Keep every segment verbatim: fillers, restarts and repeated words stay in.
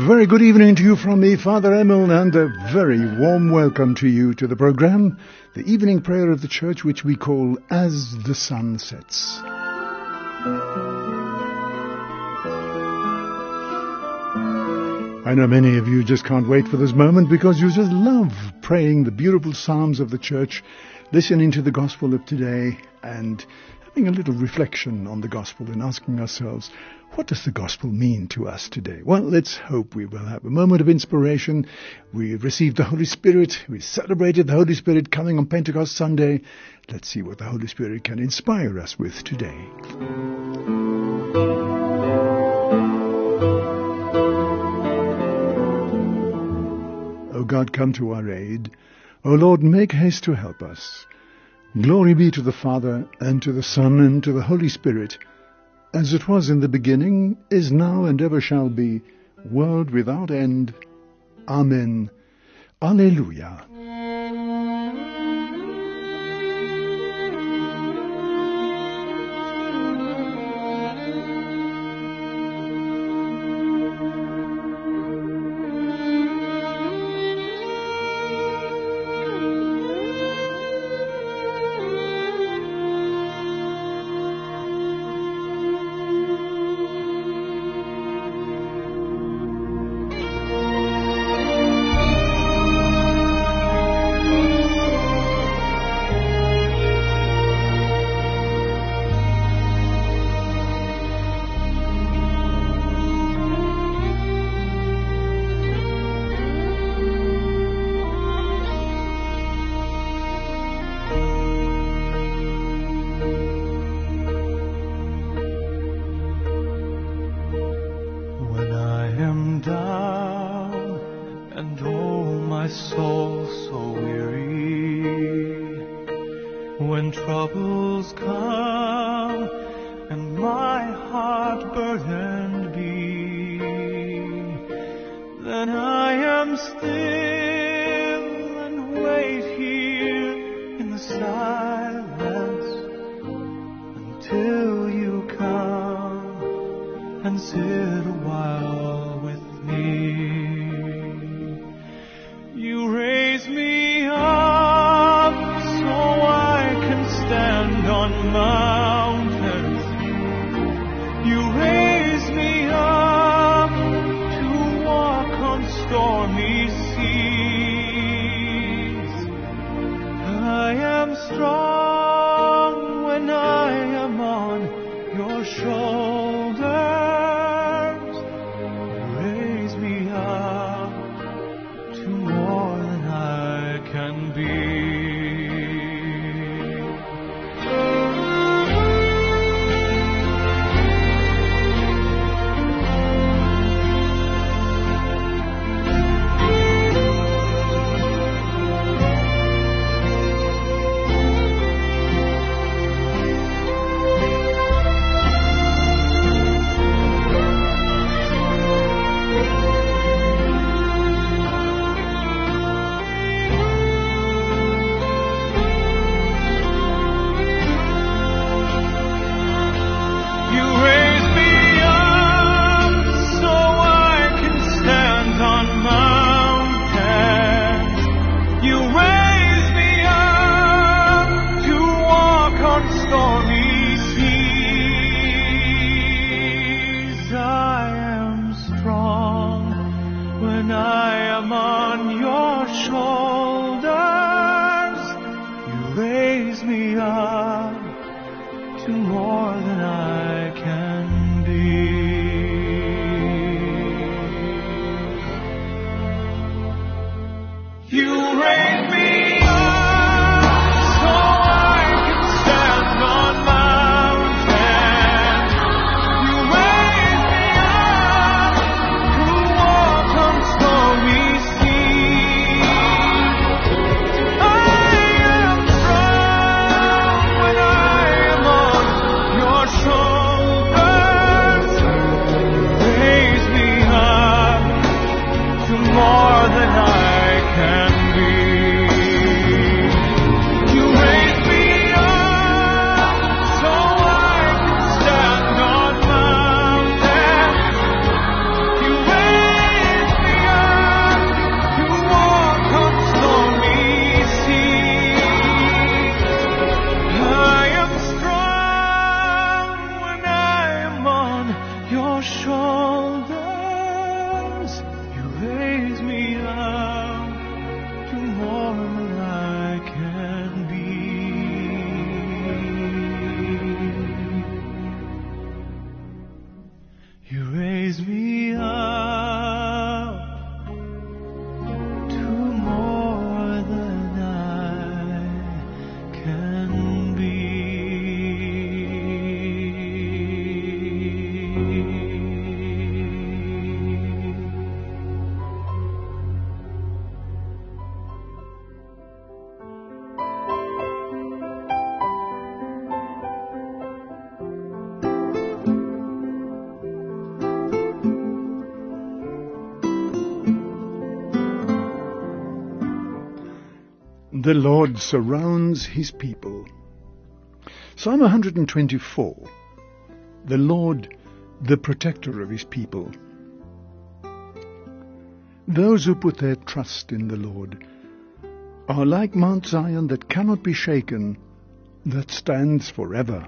very good evening to you from me, Father Emil, and a very warm welcome to you to the program, the evening prayer of the church, which we call As the Sun Sets. I know many of you just can't wait for this moment because you just love praying the beautiful psalms of the church, listening to the gospel of today, and having a little reflection on the gospel and asking ourselves, what does the gospel mean to us today? Well, let's hope we will have a moment of inspiration. We received the Holy Spirit. We celebrated the Holy Spirit coming on Pentecost Sunday. Let's see what the Holy Spirit can inspire us with today. O God, come to our aid. O Lord, make haste to help us. Glory be to the Father, and to the Son, and to the Holy Spirit, as it was in the beginning, is now, and ever shall be, world without end. Amen. Alleluia. The Lord surrounds his people. Psalm one hundred twenty-four. The Lord, the protector of his people. Those who put their trust in the Lord are like Mount Zion that cannot be shaken, that stands forever.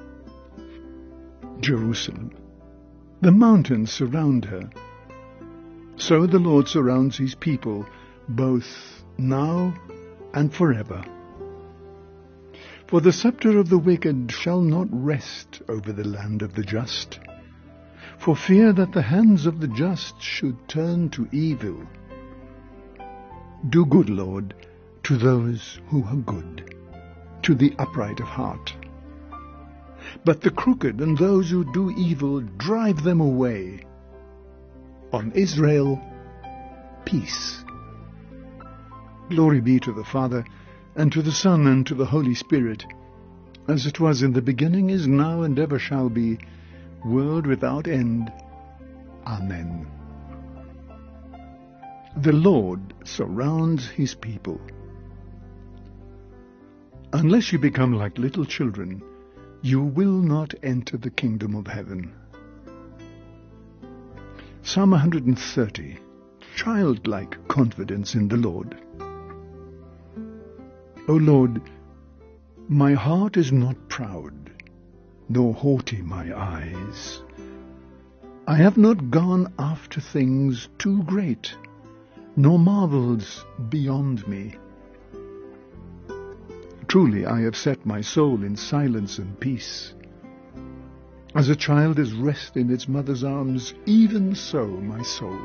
Jerusalem. The mountains surround her. So the Lord surrounds his people, both now and forever. For the scepter of the wicked shall not rest over the land of the just, for fear that the hands of the just should turn to evil. Do good, Lord, to those who are good, to the upright of heart. But the crooked and those who do evil, drive them away. On Israel, peace. Glory be to the Father, and to the Son, and to the Holy Spirit, as it was in the beginning, is now, and ever shall be, world without end. Amen. The Lord surrounds his people. Unless you become like little children, you will not enter the kingdom of heaven. Psalm one hundred thirty. Childlike confidence in the Lord. O Lord, my heart is not proud, nor haughty my eyes. I have not gone after things too great, nor marvels beyond me. Truly I have set my soul in silence and peace. As a child is rest in its mother's arms, even so my soul.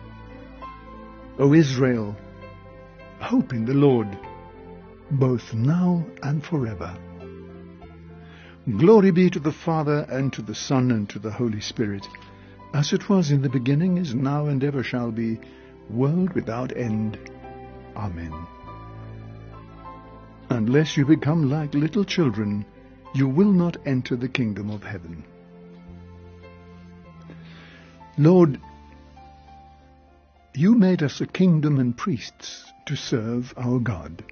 O Israel, hope in the Lord, both now and forever. Glory be to the Father, and to the Son, and to the Holy Spirit, as it was in the beginning, is now, and ever shall be, world without end. Amen. Unless you become like little children, you will not enter the kingdom of heaven. Lord, you made us a kingdom and priests to serve our God.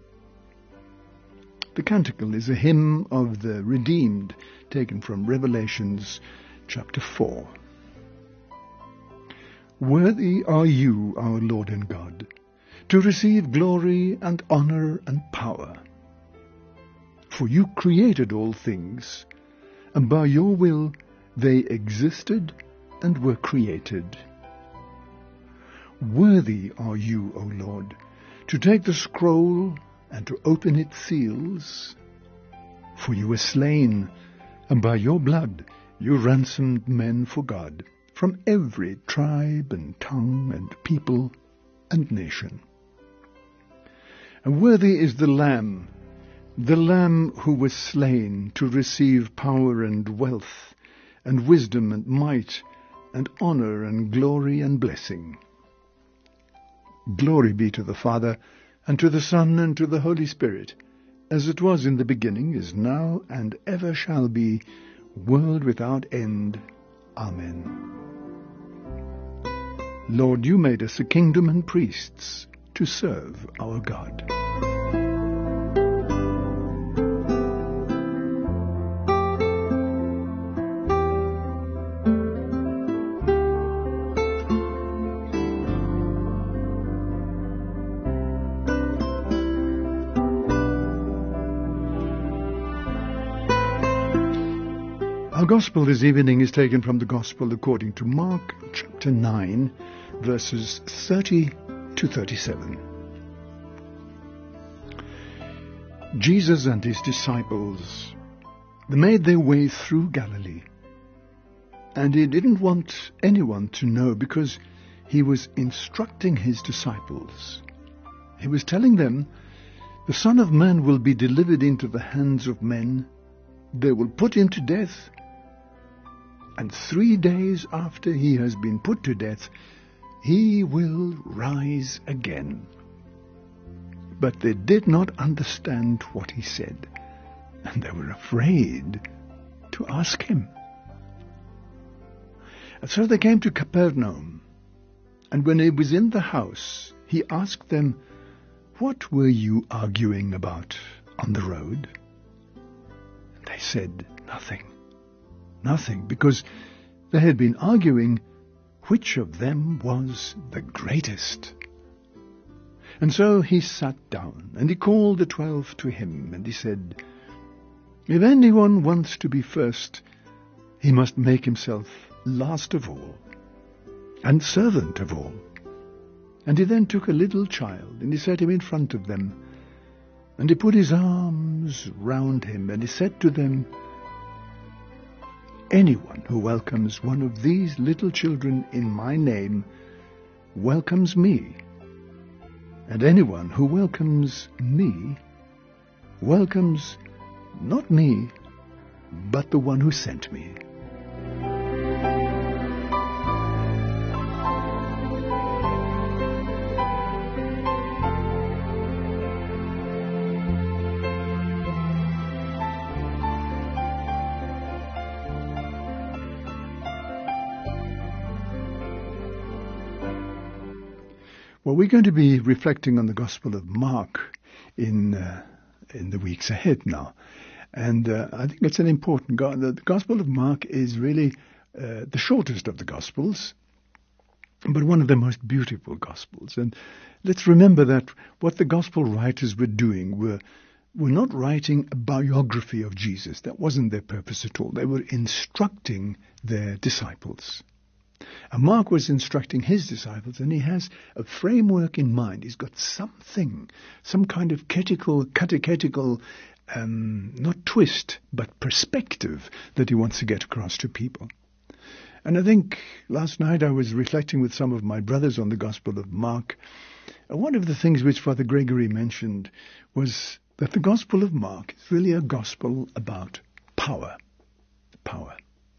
The canticle is a hymn of the redeemed, taken from Revelations chapter four. Worthy are you, our Lord and God, to receive glory and honor and power. For you created all things, and by your will they existed and were created. Worthy are you, O Lord, to take the scroll and to open its seals. For you were slain, and by your blood you ransomed men for God, from every tribe and tongue and people and nation. And worthy is the Lamb, the Lamb who was slain to receive power and wealth, and wisdom and might, and honor and glory and blessing. Glory be to the Father, and to the Son, and to the Holy Spirit, as it was in the beginning, is now, and ever shall be, world without end. Amen. Lord, you made us a kingdom and priests to serve our God. Our Gospel this evening is taken from the Gospel according to Mark chapter nine, verses thirty to thirty-seven. Jesus and his disciples made their way through Galilee, and he didn't want anyone to know because he was instructing his disciples. He was telling them, the Son of Man will be delivered into the hands of men. They will put him to death, and three days after he has been put to death, he will rise again. But they did not understand what he said, and they were afraid to ask him. And so they came to Capernaum, and when he was in the house, he asked them, what were you arguing about on the road? And they said, nothing. Nothing, because they had been arguing which of them was the greatest. And so he sat down, and he called the twelve to him, and he said, if anyone wants to be first, he must make himself last of all, and servant of all. And he then took a little child, and he set him in front of them, and he put his arms round him, and he said to them, anyone who welcomes one of these little children in my name welcomes me, and anyone who welcomes me welcomes not me, but the one who sent me. Well, we're going to be reflecting on the Gospel of Mark in uh, in the weeks ahead now. And uh, I think it's an important... Go- the Gospel of Mark is really uh, the shortest of the Gospels, but one of the most beautiful Gospels. And let's remember that what the Gospel writers were doing were, were not writing a biography of Jesus. That wasn't their purpose at all. They were instructing their disciples. And Mark was instructing his disciples, and he has a framework in mind. He's got something, some kind of catechetical, catechetical um, not twist, but perspective that he wants to get across to people. And I think last night I was reflecting with some of my brothers on the Gospel of Mark. And one of the things which Father Gregory mentioned was that the Gospel of Mark is really a gospel about power. Power.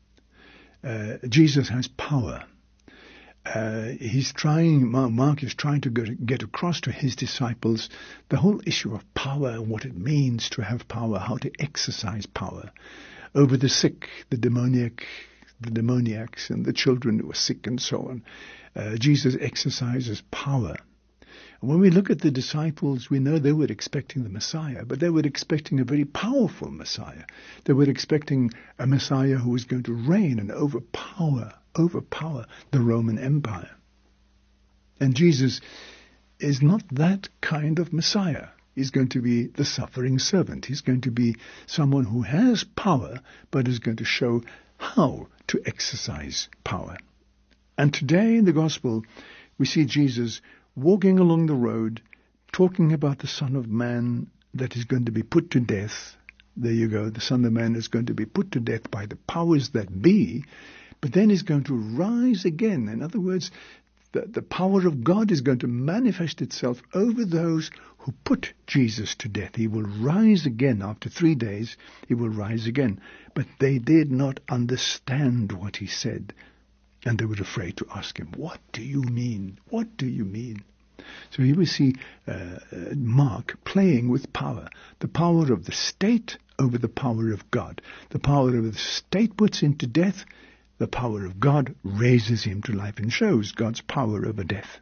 Uh, Jesus has power. Uh, he's trying, Mark is trying to get, get across to his disciples the whole issue of power, what it means to have power, how to exercise power over the sick, the demoniac, the demoniacs, and the children who are sick and so on. Uh, Jesus exercises power. When we look at the disciples, we know they were expecting the Messiah, but they were expecting a very powerful Messiah. They were expecting a Messiah who was going to reign and overpower, overpower the Roman Empire. And Jesus is not that kind of Messiah. He's going to be the suffering servant. He's going to be someone who has power, but is going to show how to exercise power. And today in the Gospel, we see Jesus walking along the road, talking about the Son of Man that is going to be put to death. There you go, the Son of Man is going to be put to death by the powers that be, but then he's going to rise again. In other words, the, the power of God is going to manifest itself over those who put Jesus to death. He will rise again after three days. He will rise again. But they did not understand what he said. And they were afraid to ask him, what do you mean? What do you mean? So here we see uh, Mark playing with power. The power of the state over the power of God. The power of the state puts him to death. The power of God raises him to life and shows God's power over death.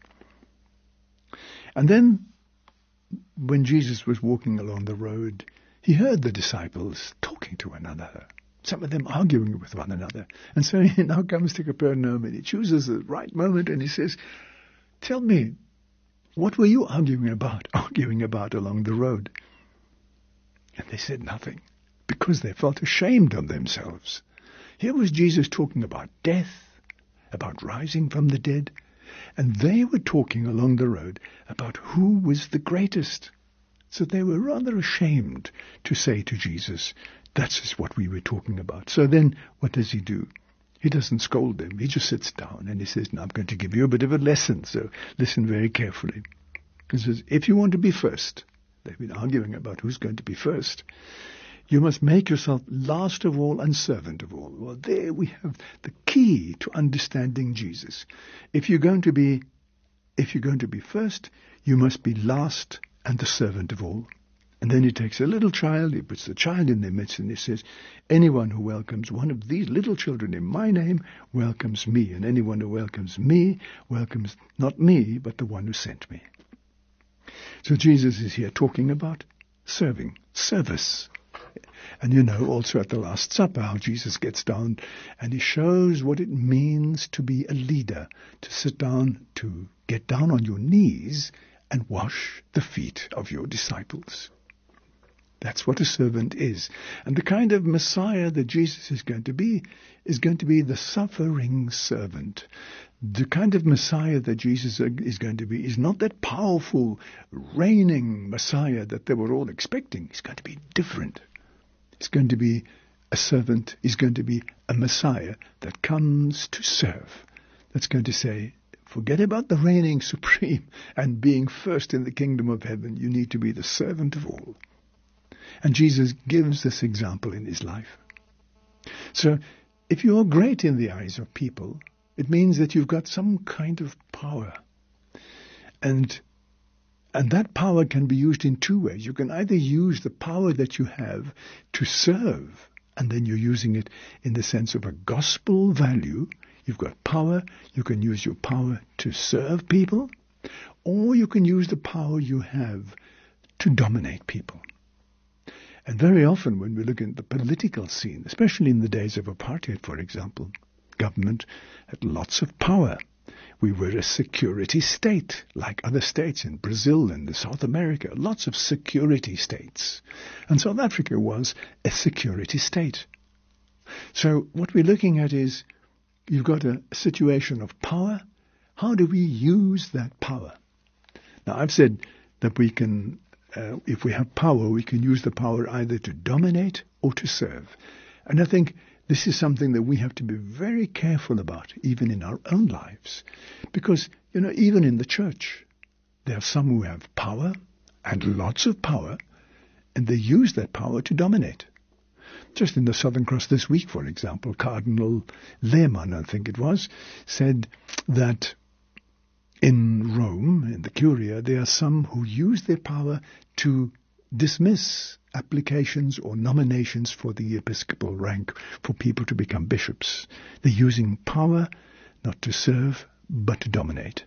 And then, when Jesus was walking along the road, he heard the disciples talking to one another. Some of them arguing with one another. And so he now comes to Capernaum and he chooses the right moment and he says, tell me, what were you arguing about, arguing about along the road? And they said nothing, because they felt ashamed of themselves. Here was Jesus talking about death, about rising from the dead, and they were talking along the road about who was the greatest. So they were rather ashamed to say to Jesus, that's what we were talking about. So then what does he do? He doesn't scold them. He just sits down and he says, now I'm going to give you a bit of a lesson. So listen very carefully. He says, if you want to be first, they've been arguing about who's going to be first, you must make yourself last of all and servant of all. Well, there we have the key to understanding Jesus. If you're going to be, if you're going to be first, you must be last and the servant of all. And then he takes a little child, he puts the child in their midst, and he says, anyone who welcomes one of these little children in my name welcomes me, and anyone who welcomes me welcomes not me, but the one who sent me. So Jesus is here talking about serving, service. And you know also at the Last Supper how Jesus gets down and he shows what it means to be a leader, to sit down, to get down on your knees and wash the feet of your disciples. That's what a servant is. And the kind of Messiah that Jesus is going to be is going to be the suffering servant. The kind of Messiah that Jesus is going to be is not that powerful, reigning Messiah that they were all expecting. He's going to be different. He's going to be a servant. He's going to be a Messiah that comes to serve. That's going to say, forget about the reigning supreme and being first in the kingdom of heaven. You need to be the servant of all. And Jesus gives this example in his life. So, if you are great in the eyes of people, it means that you've got some kind of power. And, and that power can be used in two ways. You can either use the power that you have to serve, and then you're using it in the sense of a gospel value. You've got power. You can use your power to serve people, or you can use the power you have to dominate people. And very often when we look at the political scene, especially in the days of apartheid, for example, government had lots of power. We were a security state, like other states in Brazil and South America, lots of security states. And South Africa was a security state. So what we're looking at is, you've got a situation of power. How do we use that power? Now, I've said that we can Uh, if we have power, we can use the power either to dominate or to serve. And I think this is something that we have to be very careful about, even in our own lives. Because, you know, even in the church, there are some who have power, and lots of power, and they use that power to dominate. Just in the Southern Cross this week, for example, Cardinal Lehmann, I think it was, said that in Rome, in the Curia, there are some who use their power to dismiss applications or nominations for the episcopal rank for people to become bishops. They're using power not to serve, but to dominate.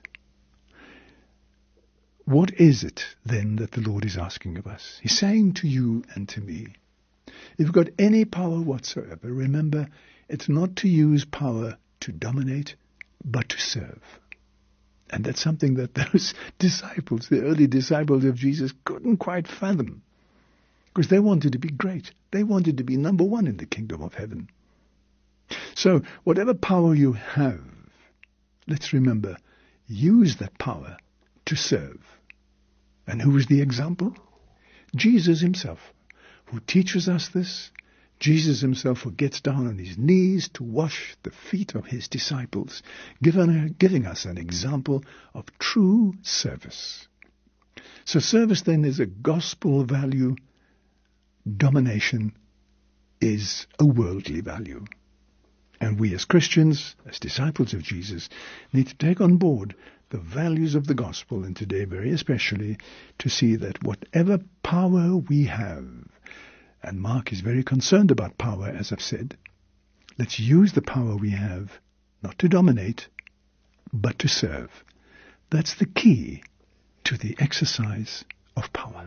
What is it, then, that the Lord is asking of us? He's saying to you and to me, if you've got any power whatsoever, remember, it's not to use power to dominate, but to serve. And that's something that those disciples, the early disciples of Jesus, couldn't quite fathom. Because they wanted to be great. They wanted to be number one in the kingdom of heaven. So, whatever power you have, let's remember, use that power to serve. And who is the example? Jesus himself, who teaches us this. Jesus himself who gets down on his knees to wash the feet of his disciples, giving, giving us an example of true service. So service then is a gospel value. Domination is a worldly value. And we as Christians, as disciples of Jesus, need to take on board the values of the gospel, and today very especially to see that whatever power we have, and Mark is very concerned about power, as I've said, let's use the power we have not to dominate, but to serve. That's the key to the exercise of power.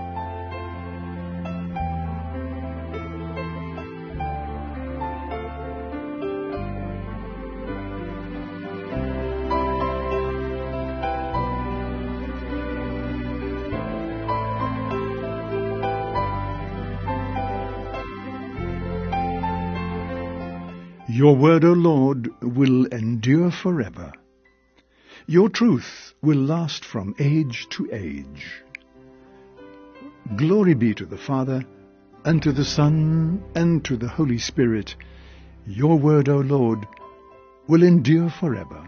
Your word, O Lord, will endure forever. Your truth will last from age to age. Glory be to the Father, and to the Son, and to the Holy Spirit. Your word, O Lord, will endure forever.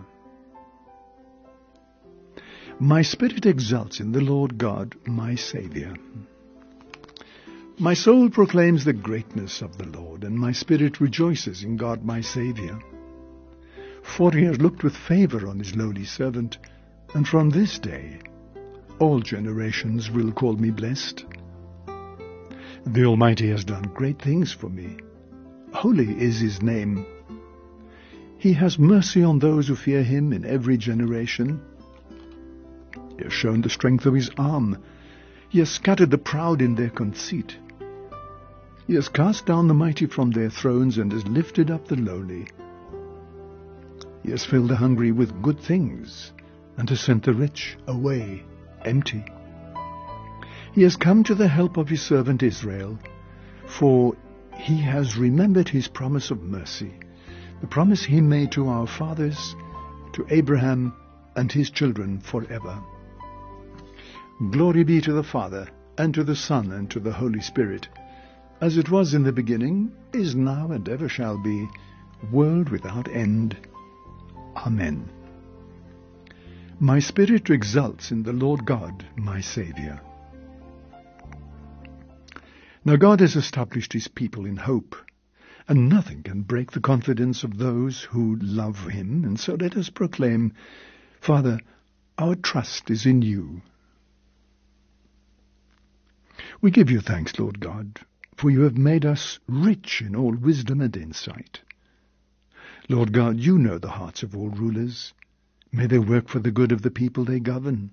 My spirit exults in the Lord God, my Saviour. My soul proclaims the greatness of the Lord, and my spirit rejoices in God my Saviour. For he has looked with favour on his lowly servant, and from this day all generations will call me blessed. The Almighty has done great things for me. Holy is his name. He has mercy on those who fear him in every generation. He has shown the strength of his arm. He has scattered the proud in their conceit. He has cast down the mighty from their thrones and has lifted up the lowly. He has filled the hungry with good things and has sent the rich away empty. He has come to the help of his servant Israel, for he has remembered his promise of mercy, the promise he made to our fathers, to Abraham and his children forever. Glory be to the Father, and to the Son, and to the Holy Spirit, as it was in the beginning, is now, and ever shall be, world without end. Amen. My spirit exults in the Lord God, my Saviour. Now God has established his people in hope, and nothing can break the confidence of those who love him, and so let us proclaim, Father, our trust is in you. We give you thanks, Lord God, for you have made us rich in all wisdom and insight. Lord God, you know the hearts of all rulers. May they work for the good of the people they govern.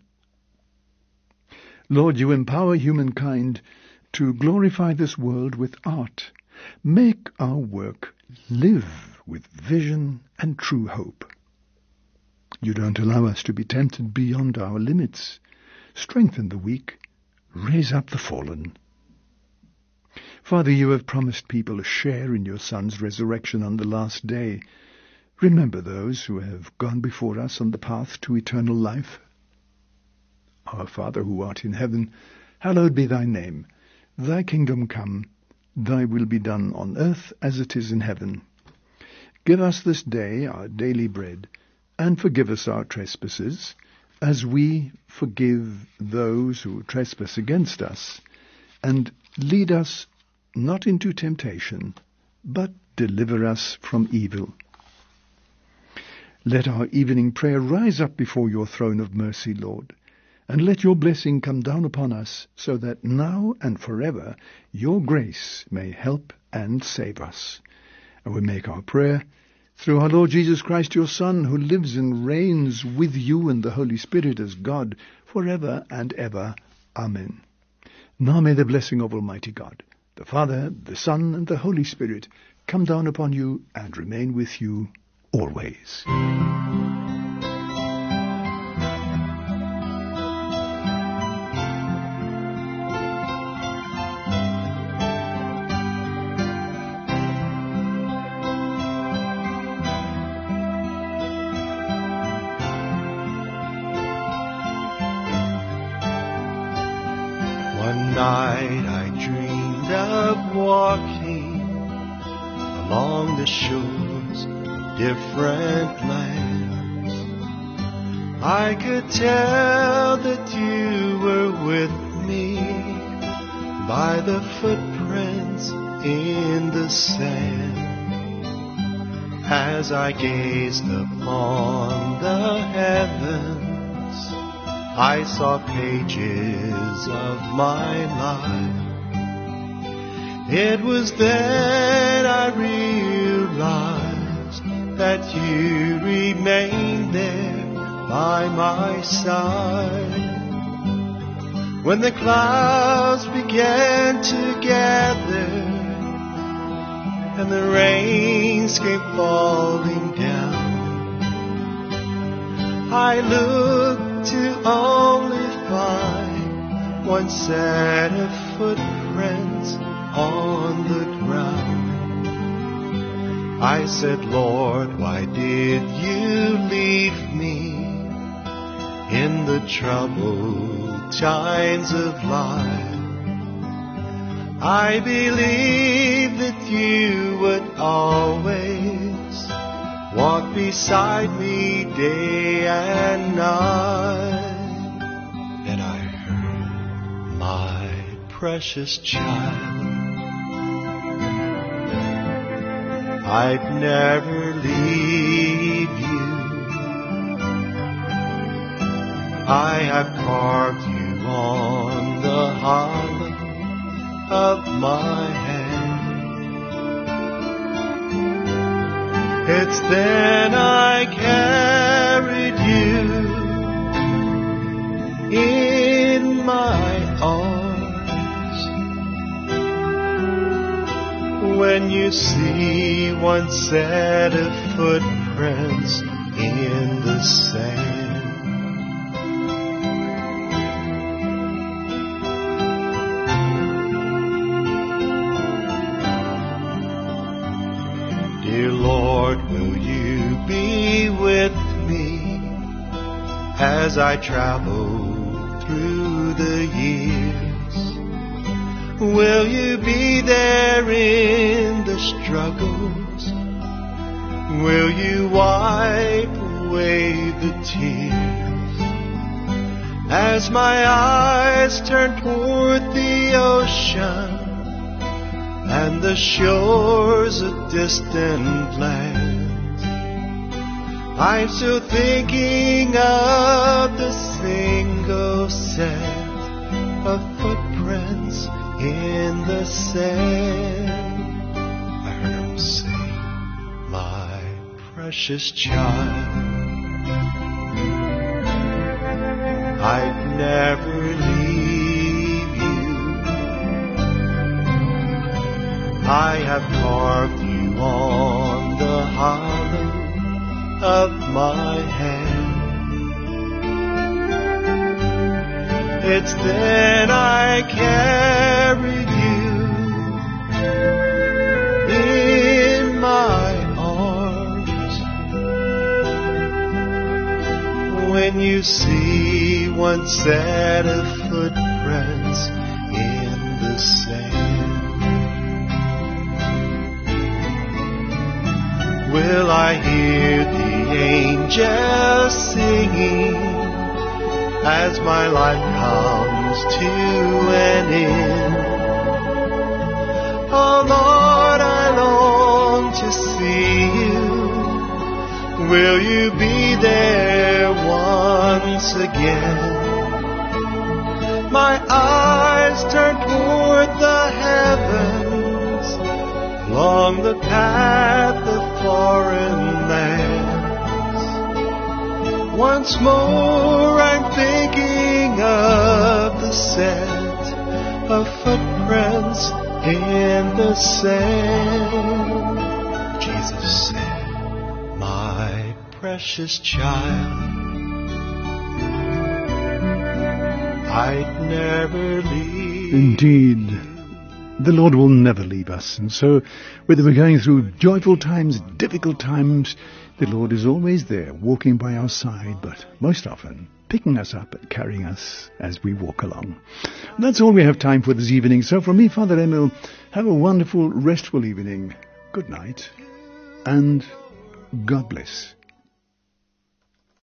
Lord, you empower humankind to glorify this world with art. Make our work live with vision and true hope. You don't allow us to be tempted beyond our limits. Strengthen the weak. Raise up the fallen. Father, you have promised people a share in your Son's resurrection on the last day. Remember those who have gone before us on the path to eternal life. Our Father who art in heaven, hallowed be thy name. Thy kingdom come, thy will be done on earth as it is in heaven. Give us this day our daily bread, and forgive us our trespasses, as we forgive those who trespass against us. And lead us not into temptation, but deliver us from evil. Let our evening prayer rise up before your throne of mercy, Lord, and let your blessing come down upon us, so that now and forever your grace may help and save us. And we make our prayer through our Lord Jesus Christ, your Son, who lives and reigns with you and the Holy Spirit as God, forever and ever. Amen. Now may the blessing of Almighty God, the Father, the Son, and the Holy Spirit come down upon you and remain with you always. One night I dreamed of walking along the shores of different lands. I could tell that you were with me by the footprints in the sand. As I gazed upon the heavens, I saw pages of my life. It was then I realized that you remained there by my side. When the clouds began to gather and the rains came falling down, I looked to only find one set of footprints on the ground. I said, Lord, why did you leave me in the troubled times of life? I believed that you would always walk beside me day and night. And I heard, my precious child, I'd never leave you. I have carved you on the hollow of my hand. It's then I carried you in my arms. When you see one set of footprints in the sand, dear Lord, will you be with me as I travel through the years? Will you be there in the struggles? Will you wipe away the tears as my eyes turn toward the ocean and the shores of distant lands? I'm still thinking of the single set of footprints in the sand. I heard him say, my precious child, I'd never leave you. I have carved you on the hollow of my hand. It's then I carry you in my arms. When you see one set of footprints in the sand, will I hear the angels singing as my life comes to an end? Oh Lord, I long to see you. Will you be there once again? My eyes turn toward the heavens, along the path of foreign lands. Once more I'm thinking of the set of footprints in the sand. Jesus said, my precious child, I'd never leave. Indeed, the Lord will never leave us. And so, whether we're going through joyful times, difficult times, the Lord is always there, walking by our side, but most often picking us up and carrying us as we walk along. And that's all we have time for this evening. So from me, Father Emil, have a wonderful, restful evening. Good night, and God bless.